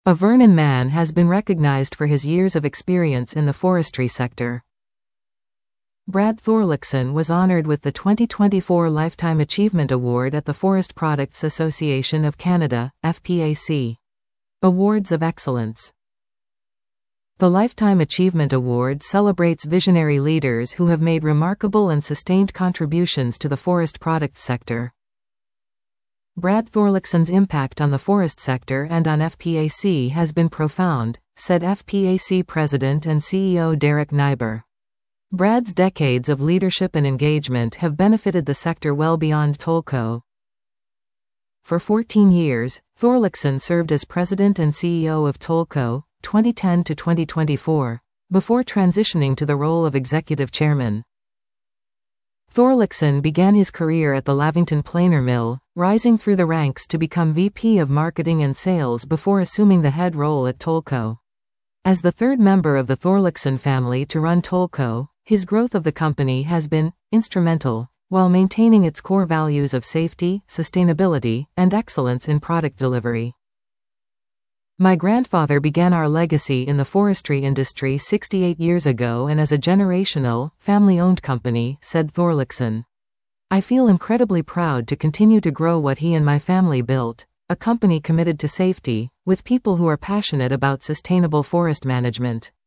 A Vernon man has been recognized for his years of experience in the forestry sector. Brad Thorlickson was honored with the 2024 Lifetime Achievement Award at the Forest Products Association of Canada, FPAC. Awards of Excellence. The Lifetime Achievement Award celebrates visionary leaders who have made remarkable and sustained contributions to the forest products sector. Brad Thorlickson's impact on the forest sector and on FPAC has been profound, said FPAC President and CEO Derek Nyber. Brad's decades of leadership and engagement have benefited the sector well beyond Tollco. For 14 years, Thorlickson served as President and CEO of Tollco, 2010 to 2024, before transitioning to the role of Executive Chairman. Thorlickson began his career at the Lavington Planer Mill, rising through the ranks to become VP of Marketing and Sales before assuming the head role at Tollco. As the third member of the Thorlickson family to run Tollco, his growth of the company has been instrumental, while maintaining its core values of safety, sustainability, and excellence in product delivery. My grandfather began our legacy in the forestry industry 68 years ago and as a generational, family-owned company, said Thorlickson. I feel incredibly proud to continue to grow what he and my family built, a company committed to safety, with people who are passionate about sustainable forest management.